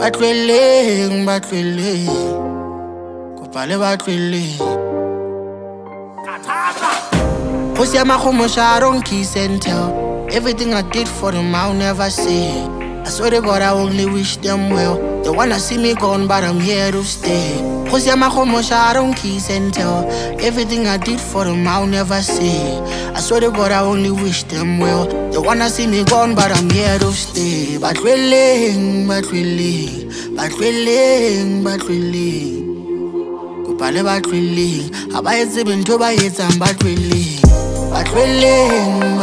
Batlweleng, kopale batlweleng. Go siama go mosha, I don't kiss and tell. Everything I did for them, I'll never say. I swear to God, I only wish them well. They wanna see me gone, but I'm here to stay. Go siama go mosha, I don't kiss and tell. Everything I did for them, I'll never say. I swear to God, I only wish them well. They wanna see me gone, but I'm here to stay. Batlweleng, kopale batlweleng. Aba etse bentho ba etsang batlweleng. Batlweleng,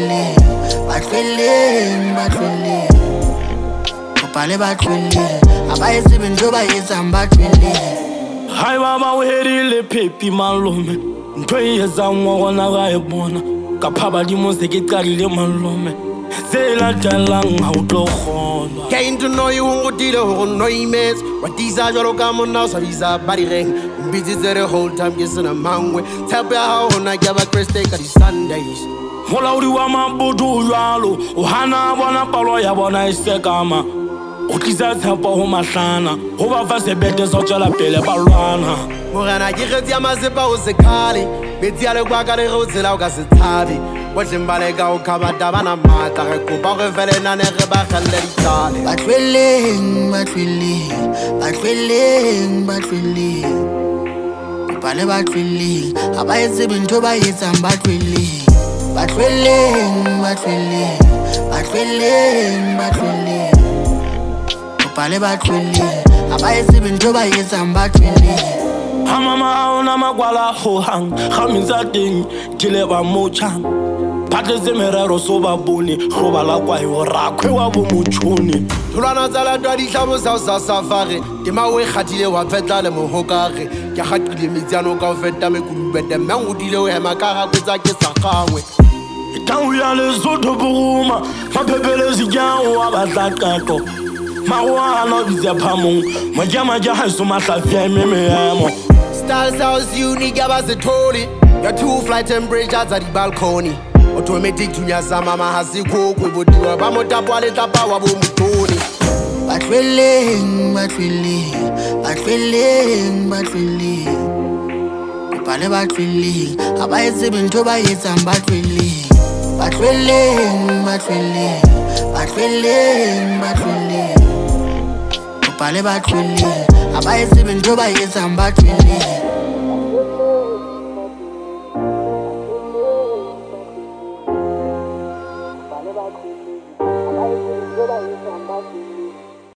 kopale batlweleng. Aba etse bentho ba etsang batlweleng. Hai baba o herile pepi malome. Ntho e etsang wa gona ga e bona. Ka phadimo se ke qalile malome. Se latelang ha o tlo kgona. Getting to know you won't deal with no emails. What these are your come now, so visa body ring. Busy the whole time, kissing a man with. Tell me how I give a Christ take these Sundays. Molaudi wa mabudu jalo. O hana bona palo ya bona isekama. O tlisa tshepo ho mahlana. Ho ba fa sebete so tswela pele ba lwana. Morana ke retsi ya masepa o se khale. Betsi ya le kwa ka le go tsela o ka se tshabe. Botlembale ka o khabata bana mata re kopa re vele nane re ba khalle ditale. Batlweleng, kopale batlweleng. Aba etse bentho ba etsang batlweleng. Batlweleng, kopale batlweleng. Aba etse bentho ba etsang batlweleng. Ha mama ona makwala ho hang. Khamitsa ting dile ba mochang. Patletse merero so ba bone. Go ba la kwa yo rakwe wa bo motšhoni. Tholwana tsa la twa ditlhabo sa safari. Ke mawe khatile wa fetla le mohokare. Ke khatile metsiano ka o feta mekulubete. Mang dile o hema ka ga kwetsa ke sa gangwe. Tau ya le zotho boruma. Mapepele zijao wa batlaqaqo. Mawa no bizya phamong. Majama ja ha so mahlafia mememo. Style sounds unique abazitholi. Your two flight temperatures at the balcony. Automatic tunyasa mama hasiko kwebodiwa ba motapo ale tapa wa bo mutoni. Batlweleng, kopale batlweleng. Aba etse bentho ba etsang batlweleng. Batlweleng, kopale batlweleng. Aba etse bentho ba etsang batlweleng.